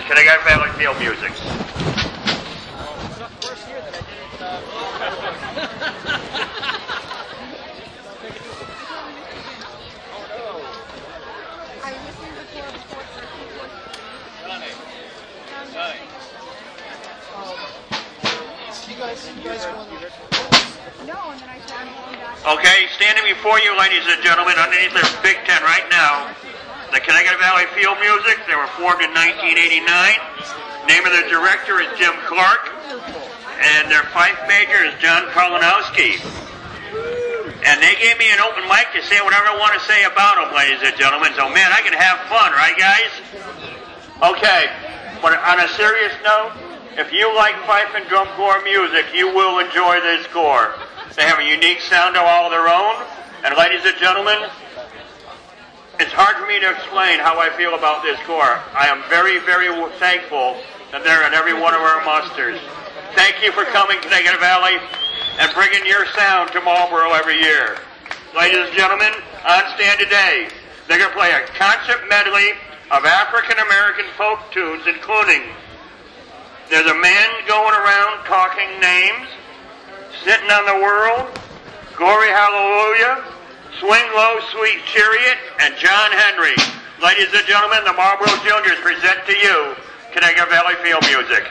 Connecticut Valley Field Music. Okay, standing before you, ladies and gentlemen, underneath their Big Ten right now, the Connecticut Valley Field Music. They were formed in 1989. Name of the director is Jim Clark, and their fife major is John Kalinowski. And they gave me an open mic to say whatever I want to say about them, ladies and gentlemen. So, man, I can have fun, right, guys? Okay, but on a serious note, if you like fife and drum corps music, you will enjoy this corps. They have a unique sound of all their own. And ladies and gentlemen, it's hard for me to explain how I feel about this corps. I am very, very thankful that they're at every one of our musters. Thank you for coming to Connecticut Valley and bringing your sound to Marlboro every year. Ladies and gentlemen, on stand today, they're going to play a concert medley of African-American folk tunes, including There's a Man Going Around Talking Names, Sitting on the World, Glory Hallelujah, Swing Low, Sweet Chariot, and John Henry. Ladies and gentlemen, the Marlboro Juniors present to you Connecticut Valley Field Music.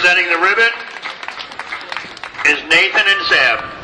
Presenting the ribbon is Nathan and Zeb.